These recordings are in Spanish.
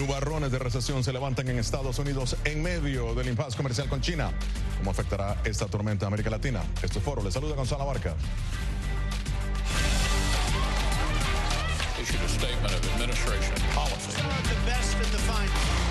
Nubarrones de recesión se levantan en Estados Unidos en medio del impasse comercial con China. ¿Cómo afectará esta tormenta a América Latina? Este foro le saluda Gonzalo Barca. Issued a statement of administration policy. The best and the finest.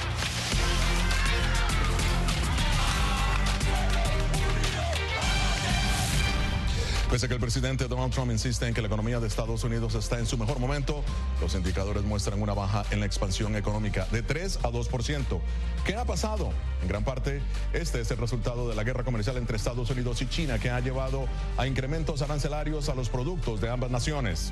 Pese a que el presidente Donald Trump insiste en que la economía de Estados Unidos está en su mejor momento, los indicadores muestran una baja en la expansión económica de 3 a 2%. ¿Qué ha pasado? En gran parte, este es el resultado de la guerra comercial entre Estados Unidos y China, que ha llevado a incrementos arancelarios a los productos de ambas naciones.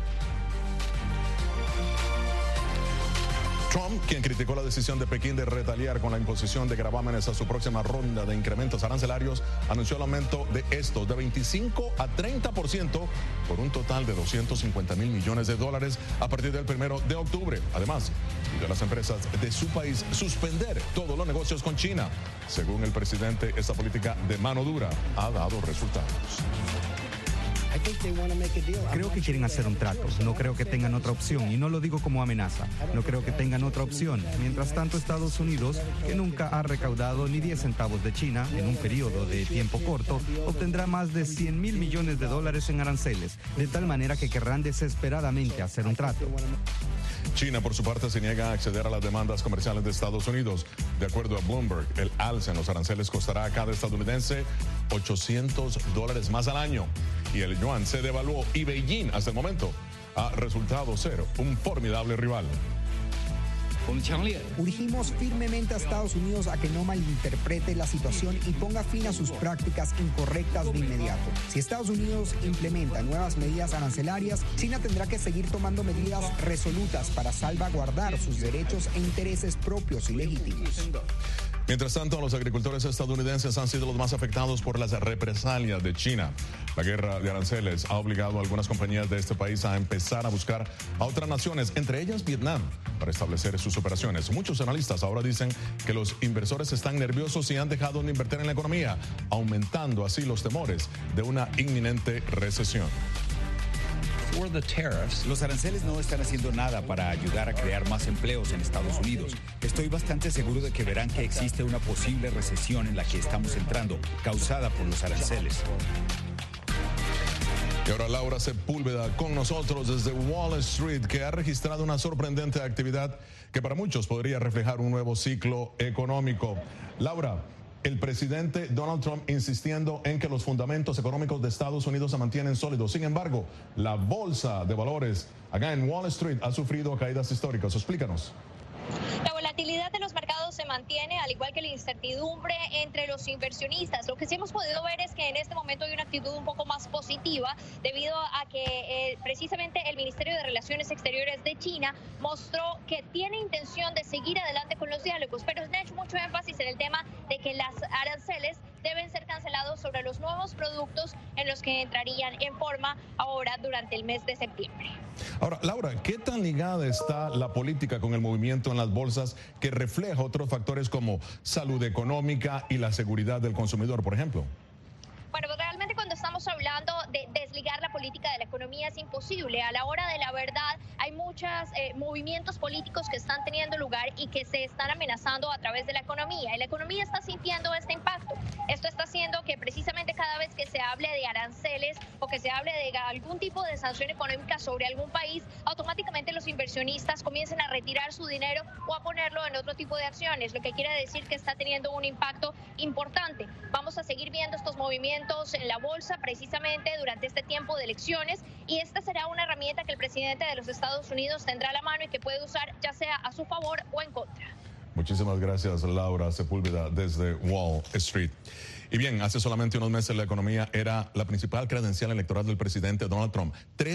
Trump, quien criticó la decisión de Pekín de retaliar con la imposición de gravámenes a su próxima ronda de incrementos arancelarios, anunció el aumento de estos de 25 a 30% por un total de $250 mil millones a partir del 1 de octubre. Además, pidió a las empresas de su país suspender todos los negocios con China. Según el presidente, esta política de mano dura ha dado resultados. Creo que quieren hacer un trato, no creo que tengan otra opción, y no lo digo como amenaza, no creo que tengan otra opción. Mientras tanto, Estados Unidos, que nunca ha recaudado ni 10 centavos de China en un periodo de tiempo corto, obtendrá más de $100 mil millones en aranceles, de tal manera que querrán desesperadamente hacer un trato. China, por su parte, se niega a acceder a las demandas comerciales de Estados Unidos. De acuerdo a Bloomberg, el alza en los aranceles costará a cada estadounidense $800 más al año. Y el yuan se devaluó y Beijing, hasta el momento, ha resultado ser un formidable rival. Urgimos firmemente a Estados Unidos a que no malinterprete la situación y ponga fin a sus prácticas incorrectas de inmediato. Si Estados Unidos implementa nuevas medidas arancelarias, China tendrá que seguir tomando medidas resolutas para salvaguardar sus derechos e intereses propios y legítimos. Mientras tanto, los agricultores estadounidenses han sido los más afectados por las represalias de China. La guerra de aranceles ha obligado a algunas compañías de este país a empezar a buscar a otras naciones, entre ellas Vietnam, para establecer sus operaciones. Muchos analistas ahora dicen que los inversores están nerviosos y han dejado de invertir en la economía, aumentando así los temores de una inminente recesión. Los aranceles no están haciendo nada para ayudar a crear más empleos en Estados Unidos. Estoy bastante seguro de que verán que existe una posible recesión en la que estamos entrando, causada por los aranceles. Y ahora Laura Sepúlveda con nosotros desde Wall Street, que ha registrado una sorprendente actividad que para muchos podría reflejar un nuevo ciclo económico. Laura, el presidente Donald Trump insistiendo en que los fundamentos económicos de Estados Unidos se mantienen sólidos. Sin embargo, la bolsa de valores acá en Wall Street ha sufrido caídas históricas. Explícanos. La volatilidad de los mercados se mantiene, al igual que la incertidumbre entre los inversionistas. Lo que sí hemos podido ver es que en este momento hay una actitud un poco más positiva debido a que precisamente el Ministerio de Relaciones Exteriores de China mostró que tiene intención de seguir adelante con los diálogos, pero han hecho mucho énfasis en el tema de que las aranceles deben ser cancelados sobre los nuevos productos en los que entrarían en forma ahora durante el mes de septiembre. Ahora, Laura, ¿qué tan ligada está la política con el movimiento en las bolsas que refleja otros factores como salud económica y la seguridad del consumidor, por ejemplo? Bueno, realmente cuando estamos hablando de desligar la política de la economía es imposible. A la hora de la verdad hay muchos movimientos políticos que están teniendo lugar y que se están amenazando a través de la economía. Y la economía está sintiendo este impacto. Esto está haciendo que precisamente cada vez que se hable de aranceles o que se hable de algún tipo de sanción económica sobre algún país, automáticamente los inversionistas comiencen a retirar su dinero o a ponerlo en otro tipo de acciones, lo que quiere decir que está teniendo un impacto importante. Vamos a seguir viendo estos movimientos en la bolsa precisamente durante este tiempo de elecciones y esta será una herramienta que el presidente de los Estados Unidos tendrá a la mano y que puede usar ya sea a su favor o en contra. Muchísimas gracias, Laura Sepúlveda, desde Wall Street. Y bien, hace solamente unos meses la economía era la principal credencial electoral del presidente Donald Trump,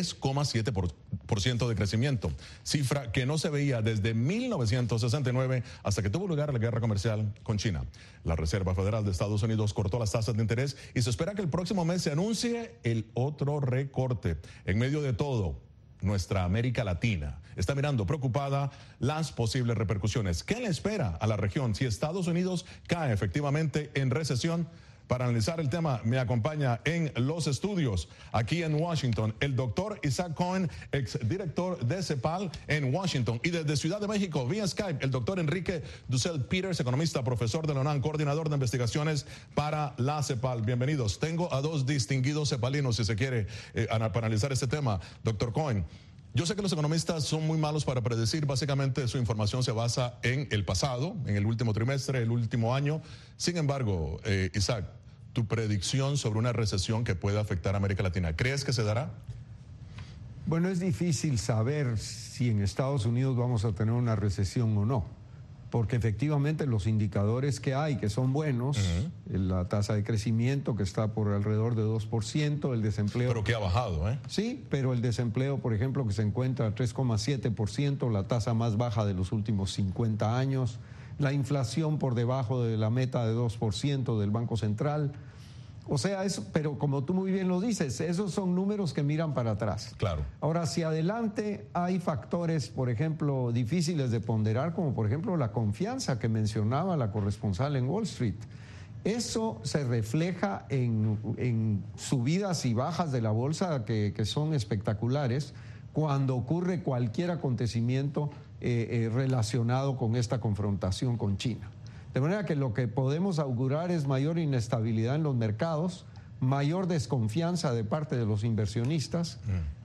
3,7% de crecimiento, cifra que no se veía desde 1969 hasta que tuvo lugar la guerra comercial con China. La Reserva Federal de Estados Unidos cortó las tasas de interés y se espera que el próximo mes se anuncie el otro recorte. En medio de todo, nuestra América Latina está mirando preocupada las posibles repercusiones. ¿Qué le espera a la región si Estados Unidos cae efectivamente en recesión? Para analizar el tema, me acompaña en los estudios, aquí en Washington, el doctor Isaac Cohen, exdirector de CEPAL en Washington. Y desde Ciudad de México, vía Skype, el doctor Enrique Dussel-Peters, economista, profesor de la UNAM, coordinador de investigaciones para la CEPAL. Bienvenidos. Tengo a dos distinguidos cepalinos, si se quiere, para analizar este tema. Doctor Cohen, yo sé que los economistas son muy malos para predecir. Básicamente su información se basa en el pasado, en el último trimestre, el último año. Sin embargo, Isaac, tu predicción sobre una recesión que pueda afectar a América Latina, ¿crees que se dará? Bueno, es difícil saber si en Estados Unidos vamos a tener una recesión o no, porque efectivamente los indicadores que hay, que son buenos, la tasa de crecimiento que está por alrededor de 2%, el desempleo... Pero que ha bajado, ¿eh? Sí, pero el desempleo, por ejemplo, que se encuentra a 3,7%, la tasa más baja de los últimos 50 años, la inflación por debajo de la meta de 2% del Banco Central. O sea, eso, pero como tú muy bien lo dices, esos son números que miran para atrás. Claro. Ahora, hacia adelante hay factores, por ejemplo, difíciles de ponderar, como por ejemplo la confianza que mencionaba la corresponsal en Wall Street. Eso se refleja en subidas y bajas de la bolsa que son espectaculares cuando ocurre cualquier acontecimiento relacionado con esta confrontación con China. De manera que lo que podemos augurar es mayor inestabilidad en los mercados, mayor desconfianza de parte de los inversionistas,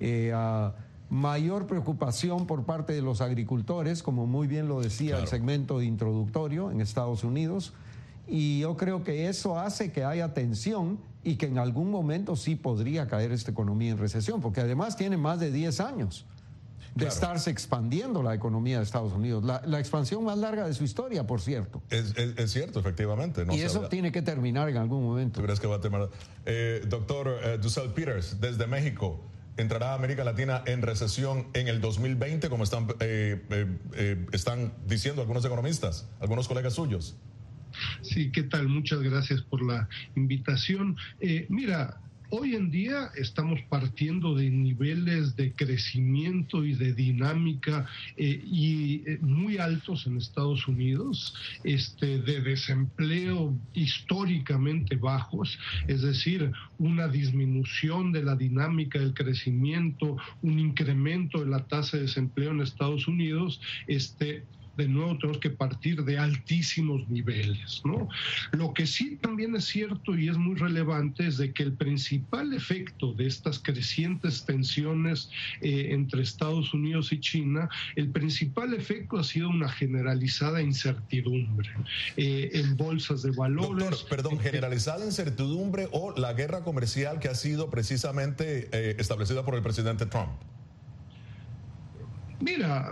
mayor preocupación por parte de los agricultores, como muy bien lo decía el segmento introductorio en Estados Unidos, y yo creo que eso hace que haya tensión y que en algún momento sí podría caer esta economía en recesión, porque además tiene más de 10 años de estarse expandiendo la economía de Estados Unidos. La expansión más larga de su historia, por cierto. Es cierto, efectivamente. No, y eso tiene que terminar en algún momento. ¿Tú crees que va a terminar? Doctor Dussel-Peters, desde México, ¿entrará América Latina en recesión en el 2020, como están diciendo algunos economistas, algunos colegas suyos? Sí, ¿qué tal? Muchas gracias por la invitación. Mira, hoy en día estamos partiendo de niveles de crecimiento y de dinámica muy altos en Estados Unidos, de desempleo históricamente bajos, es decir, una disminución de la dinámica del crecimiento, un incremento de la tasa de desempleo en Estados Unidos, de nuevo tenemos que partir de altísimos niveles, ¿no? Lo que sí también es cierto y es muy relevante es de que el principal efecto de estas crecientes tensiones entre Estados Unidos y China, el principal efecto ha sido una generalizada incertidumbre en bolsas de valores. Doctor, perdón, generalizada incertidumbre o la guerra comercial que ha sido precisamente establecida por el presidente Trump. Mira,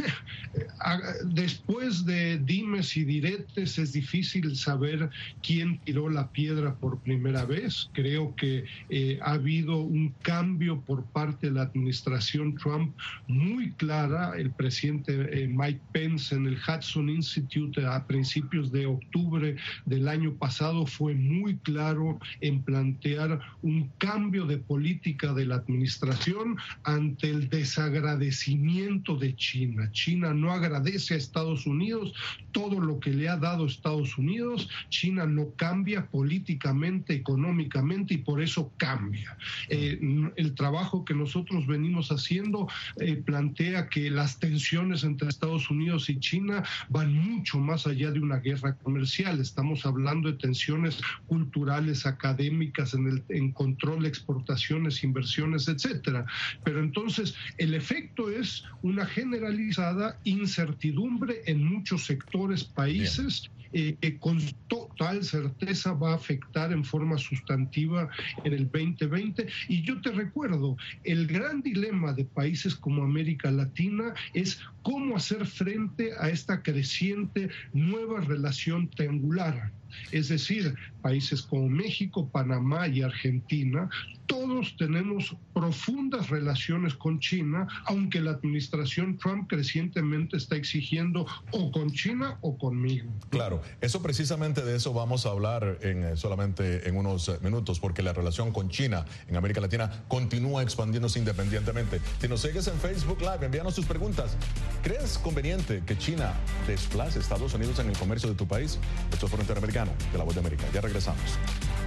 después de dimes y diretes es difícil saber quién tiró la piedra por primera vez. Creo que ha habido un cambio por parte de la administración Trump muy clara. El presidente Mike Pence en el Hudson Institute a principios de octubre del año pasado fue muy claro en plantear un cambio de política de la administración ante el desagradecimiento de China. China no agradece a Estados Unidos todo lo que le ha dado Estados Unidos. China no cambia políticamente, económicamente, y por eso cambia. El trabajo que nosotros venimos haciendo plantea que las tensiones entre Estados Unidos y China van mucho más allá de una guerra comercial. Estamos hablando de tensiones culturales, académicas, en control de exportaciones, inversiones, etcétera. Pero entonces el efecto es una generalizada incertidumbre en muchos sectores, países, que con total certeza va a afectar en forma sustantiva en el 2020. Y yo te recuerdo, el gran dilema de países como América Latina es cómo hacer frente a esta creciente nueva relación triangular. Es decir, países como México, Panamá y Argentina, todos tenemos profundas relaciones con China, aunque la administración Trump crecientemente está exigiendo o con China o conmigo. Claro, eso precisamente de eso vamos a hablar solamente en unos minutos, porque la relación con China en América Latina continúa expandiéndose independientemente. Si nos sigues en Facebook Live, envíanos tus preguntas. ¿Crees conveniente que China desplace a Estados Unidos en el comercio de tu país? Esto es Foro Interamericano de La Voz de América. Ya regresamos.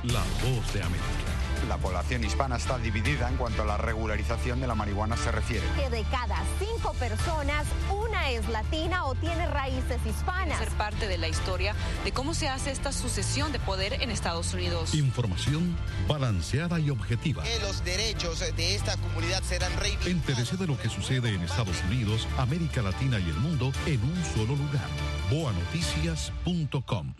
La Voz de América. La población hispana está dividida en cuanto a la regularización de la marihuana se refiere. Que de cada 5 personas, una es latina o tiene raíces hispanas. Ser parte de la historia de cómo se hace esta sucesión de poder en Estados Unidos. Información balanceada y objetiva. Que los derechos de esta comunidad serán reivindicados. Entérese de lo que sucede en Estados Unidos, América Latina y el mundo en un solo lugar. boanoticias.com.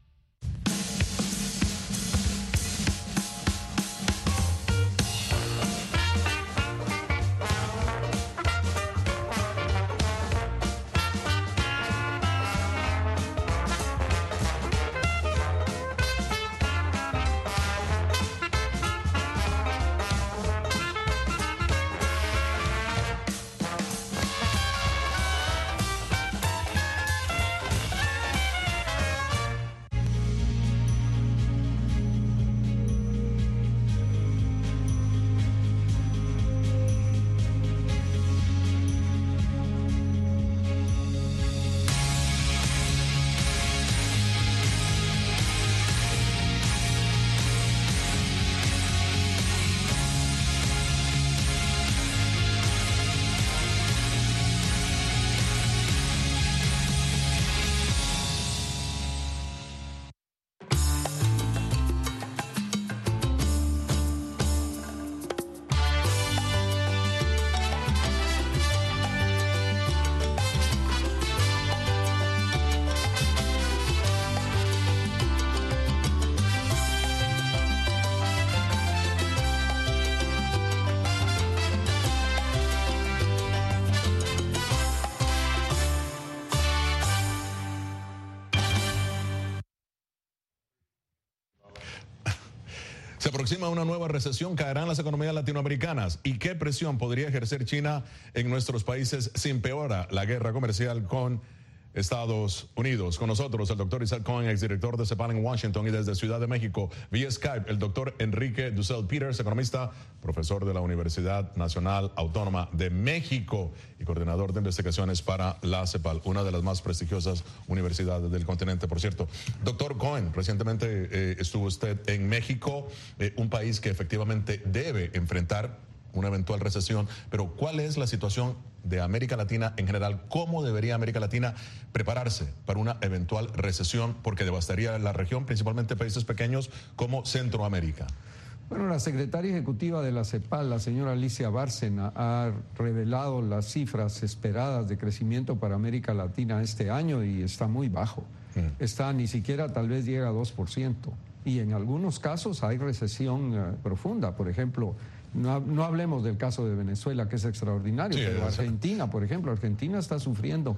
Se aproxima una nueva recesión, caerán las economías latinoamericanas. ¿Y qué presión podría ejercer China en nuestros países si empeora la guerra comercial con Estados Unidos? Con nosotros el doctor Isaac Cohen, exdirector de CEPAL en Washington, y desde Ciudad de México, vía Skype, el doctor Enrique Dussel-Peters, economista, profesor de la Universidad Nacional Autónoma de México y coordinador de investigaciones para la CEPAL, una de las más prestigiosas universidades del continente, por cierto. Doctor Cohen, recientemente estuvo usted en México, un país que efectivamente debe enfrentar una eventual recesión, pero ¿cuál es la situación de América Latina en general? ¿Cómo debería América Latina prepararse para una eventual recesión? Porque devastaría la región, principalmente países pequeños como Centroamérica. Bueno, la secretaria ejecutiva de la CEPAL, la señora Alicia Bárcena, ha revelado las cifras esperadas de crecimiento para América Latina este año y está muy bajo. Está ni siquiera tal vez llega a 2%. Y en algunos casos hay recesión profunda. Por ejemplo, no hablemos del caso de Venezuela, que es extraordinario, sí, pero Argentina, por ejemplo, Argentina está sufriendo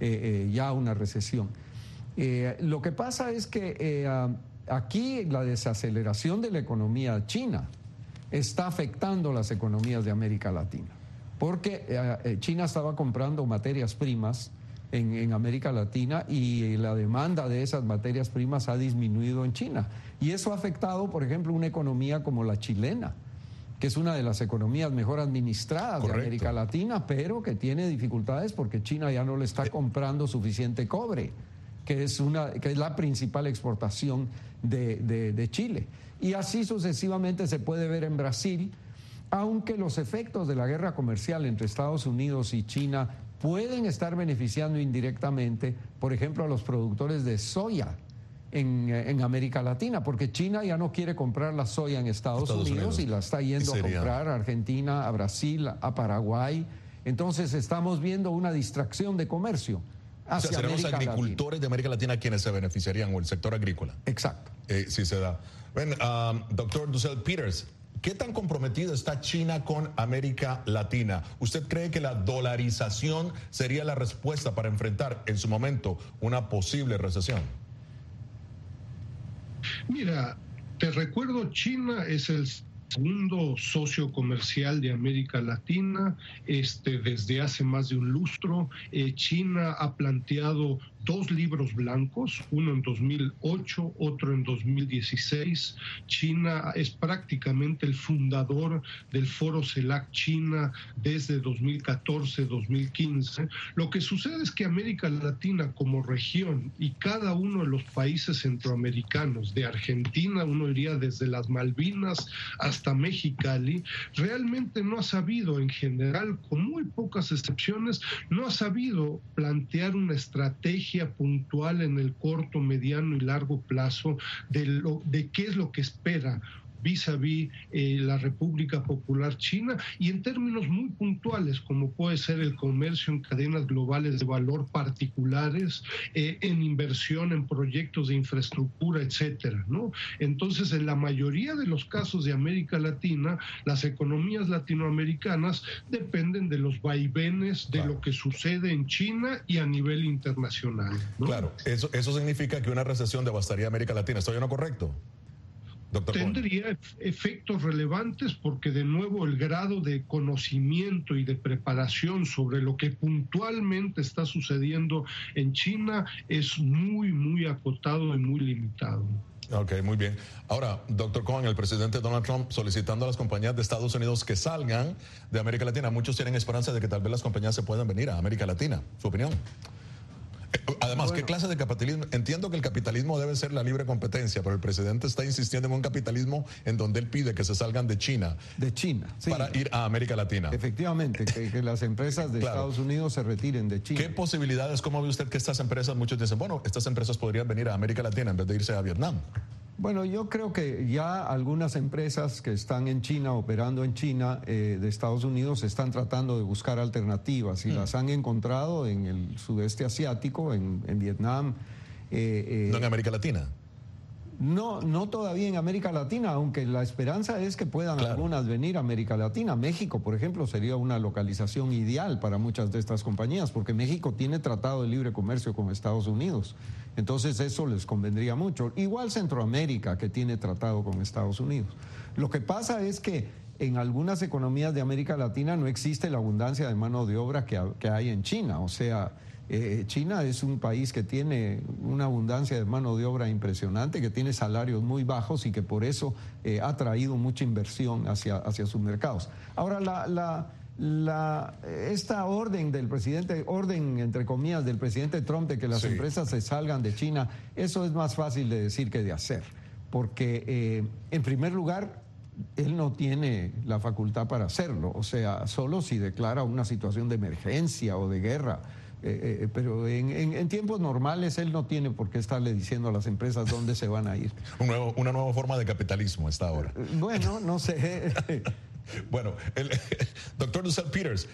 ya una recesión. Lo que pasa es que aquí la desaceleración de la economía china está afectando las economías de América Latina, porque China estaba comprando materias primas en América Latina y la demanda de esas materias primas ha disminuido en China. Y eso ha afectado, por ejemplo, una economía como la chilena, que es una de las economías mejor administradas de América Latina, pero que tiene dificultades porque China ya no le está comprando suficiente cobre, que es la principal exportación de Chile. Y así sucesivamente se puede ver en Brasil, aunque los efectos de la guerra comercial entre Estados Unidos y China pueden estar beneficiando indirectamente, por ejemplo, a los productores de soya en América Latina, porque China ya no quiere comprar la soya en Estados Unidos y la está yendo a comprar a Argentina, a Brasil, a Paraguay. Entonces estamos viendo una distracción de comercio hacia serán América los agricultores de América Latina quienes se beneficiarían, o el sector agrícola. Exacto. Sí se da. Doctor Dussel-Peters, ¿qué tan comprometida está China con América Latina? ¿Usted cree que la dolarización sería la respuesta para enfrentar en su momento una posible recesión? Mira, te recuerdo, China es el segundo socio comercial de América Latina desde hace más de un lustro. China ha planteado 2 libros blancos, uno en 2008, otro en 2016. China es prácticamente el fundador del Foro CELAC China desde 2014-2015. Lo que sucede es que América Latina como región y cada uno de los países centroamericanos, de Argentina, uno diría desde las Malvinas hasta Mexicali, realmente no ha sabido en general, con muy pocas excepciones, no ha sabido plantear una estrategia puntual en el corto, mediano y largo plazo de qué es lo que espera vis-a-vis la República Popular China, y en términos muy puntuales, como puede ser el comercio en cadenas globales de valor particulares, en inversión en proyectos de infraestructura, etcétera, ¿no? Entonces, en la mayoría de los casos de América Latina, las economías latinoamericanas dependen de los vaivenes de lo que sucede en China y a nivel internacional, ¿no? Claro, eso significa que una recesión devastaría a América Latina. ¿Estoy no correcto? Tendría efectos relevantes porque, de nuevo, el grado de conocimiento y de preparación sobre lo que puntualmente está sucediendo en China es muy, muy acotado y muy limitado. Ok, muy bien. Ahora, doctor Cohen, el presidente Donald Trump solicitando a las compañías de Estados Unidos que salgan de América Latina. Muchos tienen esperanza de que tal vez las compañías se puedan venir a América Latina. ¿Su opinión? Además, ¿qué clase de capitalismo? Entiendo que el capitalismo debe ser la libre competencia, pero el presidente está insistiendo en un capitalismo en donde él pide que se salgan de China. De China, sí. Para ir a América Latina. Efectivamente, que las empresas de Estados Unidos se retiren de China. ¿Qué posibilidades, cómo ve usted que estas empresas, muchos dicen, bueno, estas empresas podrían venir a América Latina en vez de irse a Vietnam? Bueno, yo creo que ya algunas empresas que están en China, operando en China, de Estados Unidos, están tratando de buscar alternativas y las han encontrado en el sudeste asiático, en Vietnam. ¿No en América Latina? No todavía en América Latina, aunque la esperanza es que puedan algunas venir a América Latina. México, por ejemplo, sería una localización ideal para muchas de estas compañías, porque México tiene tratado de libre comercio con Estados Unidos. Entonces eso les convendría mucho. Igual Centroamérica, que tiene tratado con Estados Unidos. Lo que pasa es que en algunas economías de América Latina no existe la abundancia de mano de obra que hay en China. O sea, China es un país que tiene una abundancia de mano de obra impresionante, que tiene salarios muy bajos y que por eso ha traído mucha inversión hacia sus mercados. Ahora, esta orden del presidente, entre comillas, del presidente Trump de que las empresas se salgan de China, eso es más fácil de decir que de hacer, porque en primer lugar, él no tiene la facultad para hacerlo, o sea, solo si declara una situación de emergencia o de guerra. Pero en tiempos normales él no tiene por qué estarle diciendo a las empresas dónde se van a ir. Una nueva forma de capitalismo está ahora. Bueno, no sé. Bueno, doctor Dussel Peters,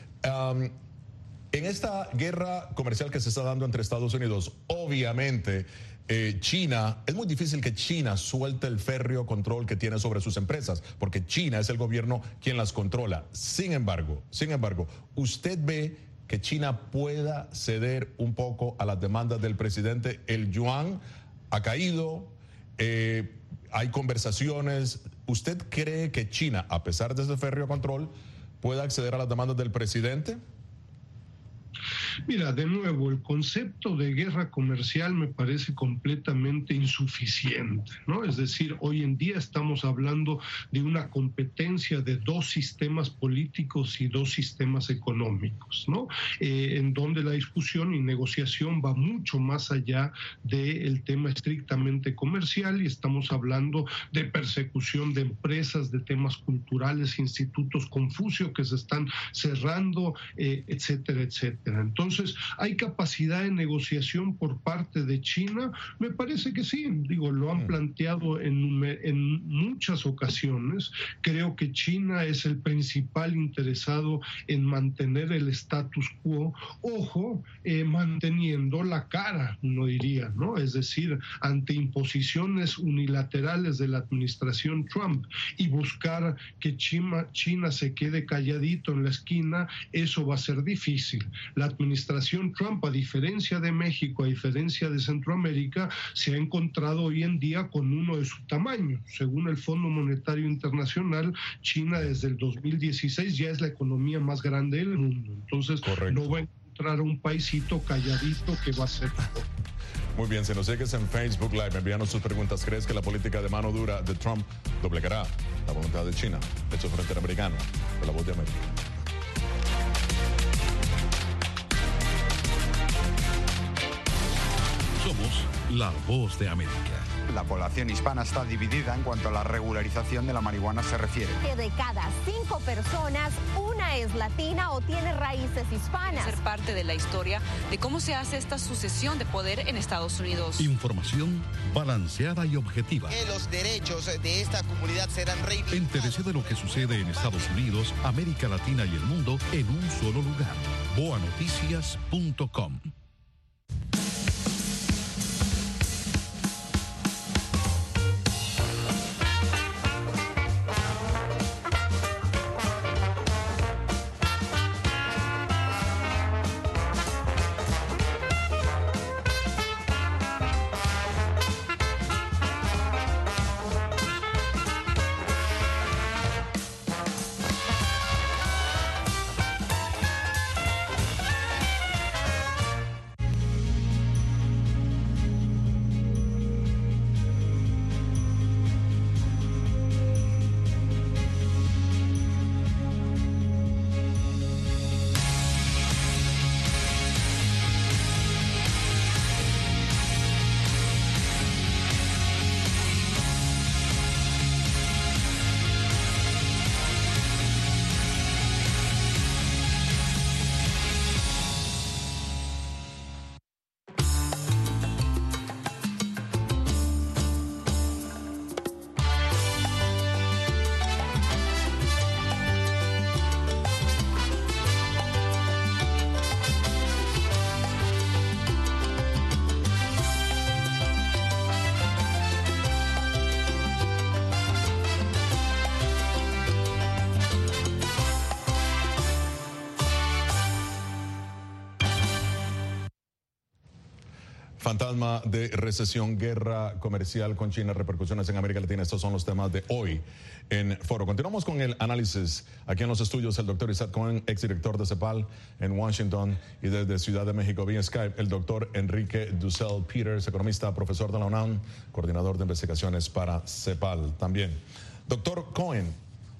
en esta guerra comercial que se está dando entre Estados Unidos, obviamente China, es muy difícil que China suelte el férreo control que tiene sobre sus empresas, porque China es el gobierno quien las controla. Sin embargo, ¿usted ve que China pueda ceder un poco a las demandas del presidente? El yuan ha caído, hay conversaciones. ¿Usted cree que China, a pesar de ese férreo control, pueda acceder a las demandas del presidente? Mira, de nuevo, el concepto de guerra comercial me parece completamente insuficiente, ¿no? Es decir, hoy en día estamos hablando de una competencia de 2 sistemas políticos y 2 sistemas económicos, ¿no? En donde la discusión y negociación va mucho más allá del tema estrictamente comercial, y estamos hablando de persecución de empresas, de temas culturales, institutos Confucio que se están cerrando, etcétera, etcétera. Entonces, ¿hay capacidad de negociación por parte de China? Me parece que sí, lo han planteado en muchas ocasiones. Creo que China es el principal interesado en mantener el status quo, manteniendo la cara, uno diría, ¿no? Es decir, ante imposiciones unilaterales de la administración Trump y buscar que China se quede calladito en la esquina, eso va a ser difícil. La administración Trump, a diferencia de México, a diferencia de Centroamérica, se ha encontrado hoy en día con uno de su tamaño. Según el Fondo Monetario Internacional, China desde el 2016 ya es la economía más grande del mundo. Entonces, no va a encontrar un paisito calladito que va a ser mejor. Muy bien, si nos sigues en Facebook Live, envíanos sus preguntas. ¿Crees que la política de mano dura de Trump doblegará la voluntad de China? Hecho Frente Americano, de La Voz de América. Somos La Voz de América. La población hispana está dividida en cuanto a la regularización de la marihuana se refiere. Que de cada 5 personas, una es latina o tiene raíces hispanas. Ser parte de la historia de cómo se hace esta sucesión de poder en Estados Unidos. Información balanceada y objetiva. Que los derechos de esta comunidad serán reivindicados. Entérese de lo que sucede en Estados Unidos, América Latina y el mundo en un solo lugar. boanoticias.com. Fantasma de recesión, guerra comercial con China, repercusiones en América Latina. Estos son los temas de hoy en Foro. Continuamos con el análisis aquí en los estudios. El doctor Isaac Cohen, exdirector de CEPAL en Washington, y desde Ciudad de México vía Skype, el doctor Enrique Dussel Peters, economista, profesor de la UNAM, coordinador de investigaciones para CEPAL también. Doctor Cohen,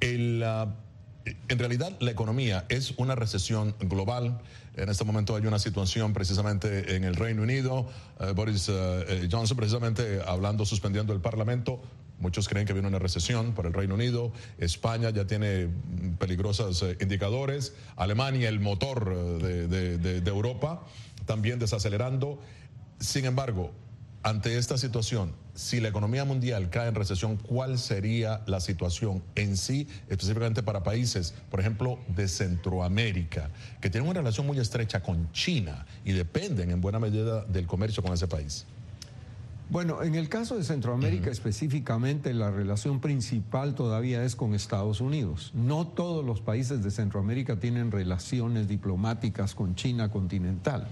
en realidad la economía es una recesión global. En este momento hay una situación precisamente en el Reino Unido. Boris Johnson precisamente hablando, suspendiendo el Parlamento. Muchos creen que viene una recesión por el Reino Unido. España ya tiene peligrosos indicadores. Alemania, el motor de Europa, también desacelerando. Sin embargo, ante esta situación, si la economía mundial cae en recesión, ¿cuál sería la situación en sí, específicamente para países, por ejemplo, de Centroamérica, que tienen una relación muy estrecha con China y dependen en buena medida del comercio con ese país? Bueno, en el caso de Centroamérica específicamente, la relación principal todavía es con Estados Unidos. No todos los países de Centroamérica tienen relaciones diplomáticas con China continental.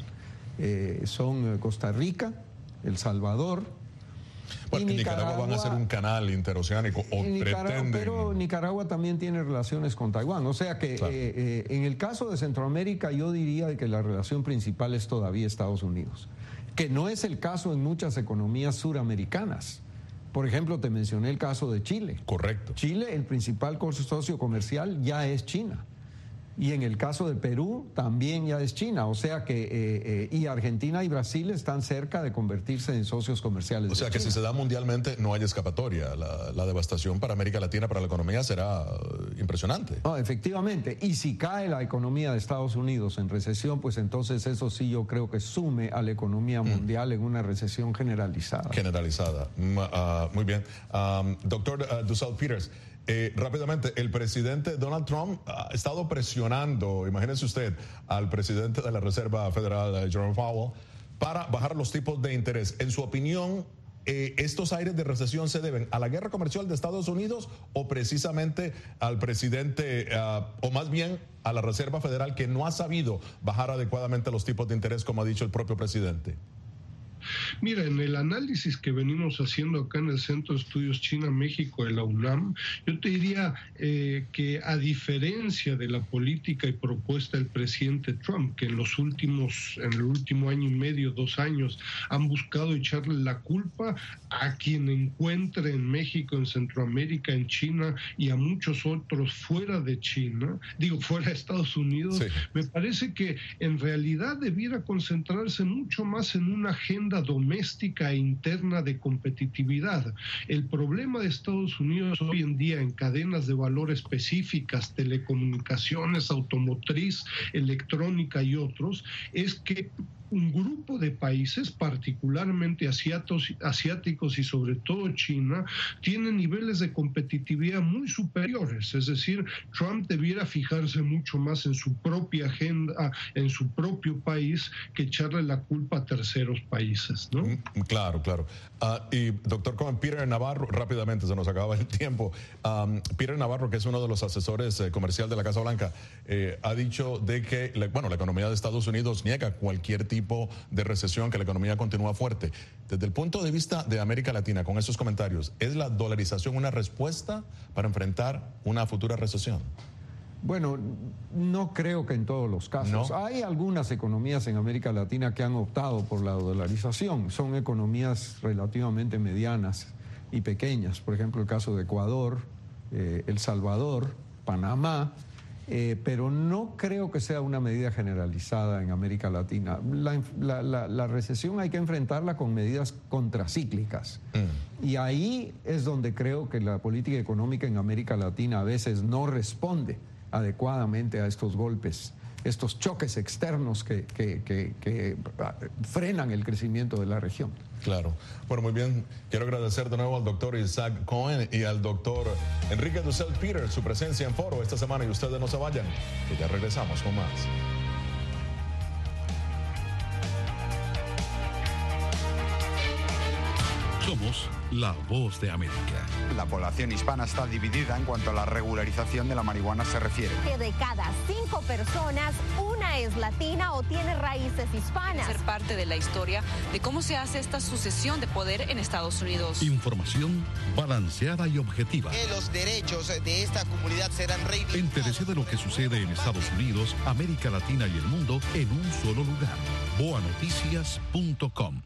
Son Costa Rica, El Salvador. Bueno, en Nicaragua van a ser un canal interoceánico o pretenden. Pero Nicaragua también tiene relaciones con Taiwán. O sea que claro. En el caso de Centroamérica yo diría que la relación principal es todavía Estados Unidos, que no es el caso en muchas economías suramericanas. Por ejemplo, te mencioné el caso de Chile. Correcto. Chile, el principal socio comercial ya es China. Y en el caso de Perú también ya es China, o sea que y Argentina y Brasil están cerca de convertirse en socios comerciales. O sea que si se da mundialmente no hay escapatoria. La devastación para América Latina, para la economía, será impresionante. No, efectivamente. Y si cae la economía de Estados Unidos en recesión, pues entonces eso sí yo creo que sume a la economía mundial en una recesión generalizada. Generalizada. Muy bien. Doctor Dussel Peters. Rápidamente, el presidente Donald Trump ha estado presionando, imagínense usted, al presidente de la Reserva Federal, Jerome Powell, para bajar los tipos de interés. En su opinión, ¿estos aires de recesión se deben a la guerra comercial de Estados Unidos o precisamente al presidente, o más bien a la Reserva Federal, que no ha sabido bajar adecuadamente los tipos de interés, como ha dicho el propio presidente? Mira, en el análisis que venimos haciendo acá en el Centro de Estudios China-México de la UNAM, yo te diría que a diferencia de la política y propuesta del presidente Trump, que en el último año y medio, 2 años, han buscado echarle la culpa a quien encuentre en México, en Centroamérica, en China y a muchos otros fuera de China, fuera de Estados Unidos, sí. Me parece que en realidad debiera concentrarse mucho más en una agenda doméstica e interna de competitividad. El problema de Estados Unidos hoy en día en cadenas de valor específicas, telecomunicaciones, automotriz, electrónica y otros, es que un grupo de países, particularmente asiáticos y sobre todo China, tienen niveles de competitividad muy superiores. Es decir, Trump debiera fijarse mucho más en su propia agenda, en su propio país, que echarle la culpa a terceros países, ¿no? Claro. Y doctor Cohen, Peter Navarro, rápidamente se nos acaba el tiempo. Peter Navarro, que es uno de los asesores comercial de la Casa Blanca, ha dicho de que la economía de Estados Unidos niega cualquier tipo de recesión, que la economía continúa fuerte. Desde el punto de vista de América Latina, con esos comentarios, ¿es la dolarización una respuesta para enfrentar una futura recesión? Bueno, no creo que en todos los casos. ¿No? Hay algunas economías en América Latina que han optado por la dolarización. Son economías relativamente medianas y pequeñas. Por ejemplo, el caso de Ecuador, El Salvador, Panamá. Pero no creo que sea una medida generalizada en América Latina. La recesión hay que enfrentarla con medidas contracíclicas. Y ahí es donde creo que la política económica en América Latina a veces no responde adecuadamente a estos golpes, estos choques externos que frenan el crecimiento de la región. Claro. Bueno, muy bien. Quiero agradecer de nuevo al doctor Isaac Cohen y al doctor Enrique Dussel-Peter su presencia en Foro esta semana, y ustedes no se vayan, que ya regresamos con más. Somos la voz de América. La población hispana está dividida en cuanto a la regularización de la marihuana se refiere. Que de cada 5 personas, una es latina o tiene raíces hispanas. Ser parte de la historia de cómo se hace esta sucesión de poder en Estados Unidos. Información balanceada y objetiva. Que los derechos de esta comunidad serán reivindicados. Entérese de lo que sucede en Estados Unidos, América Latina y el mundo en un solo lugar. boanoticias.com.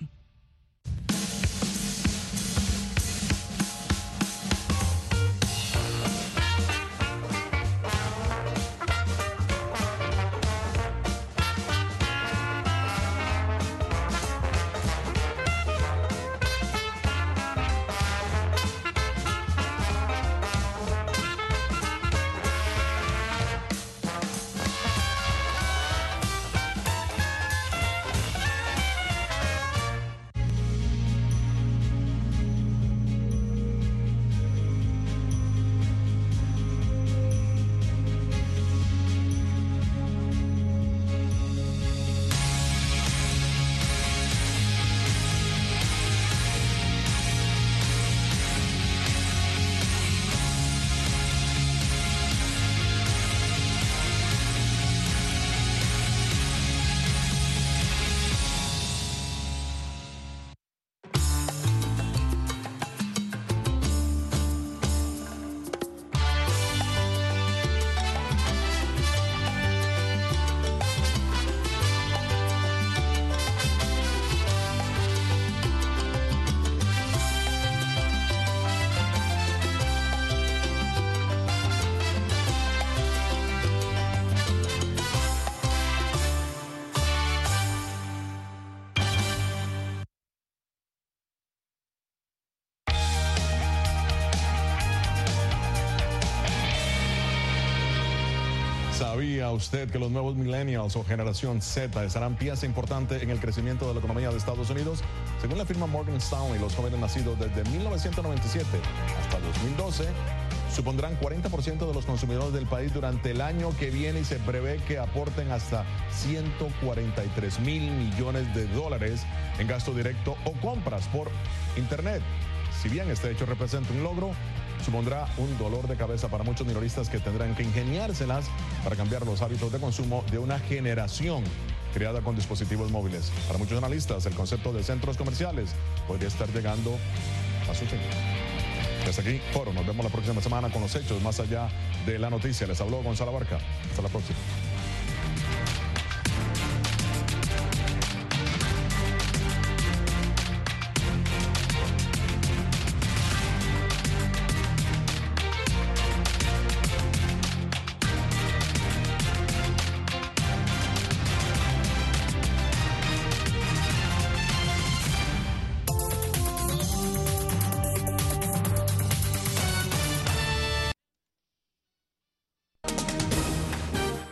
¿Sabía usted que los nuevos millennials o generación Z serán pieza importante en el crecimiento de la economía de Estados Unidos? Según la firma Morgan Stanley, los jóvenes nacidos desde 1997 hasta 2012 supondrán 40% de los consumidores del país durante el año que viene, y se prevé que aporten hasta 143 mil millones de dólares en gasto directo o compras por Internet. Si bien este hecho representa un logro, supondrá un dolor de cabeza para muchos minoristas que tendrán que ingeniárselas para cambiar los hábitos de consumo de una generación creada con dispositivos móviles. Para muchos analistas, el concepto de centros comerciales podría estar llegando a su fin. Hasta aquí, Foro. Nos vemos la próxima semana con los hechos más allá de la noticia. Les habló Gonzalo Abarca. Hasta la próxima.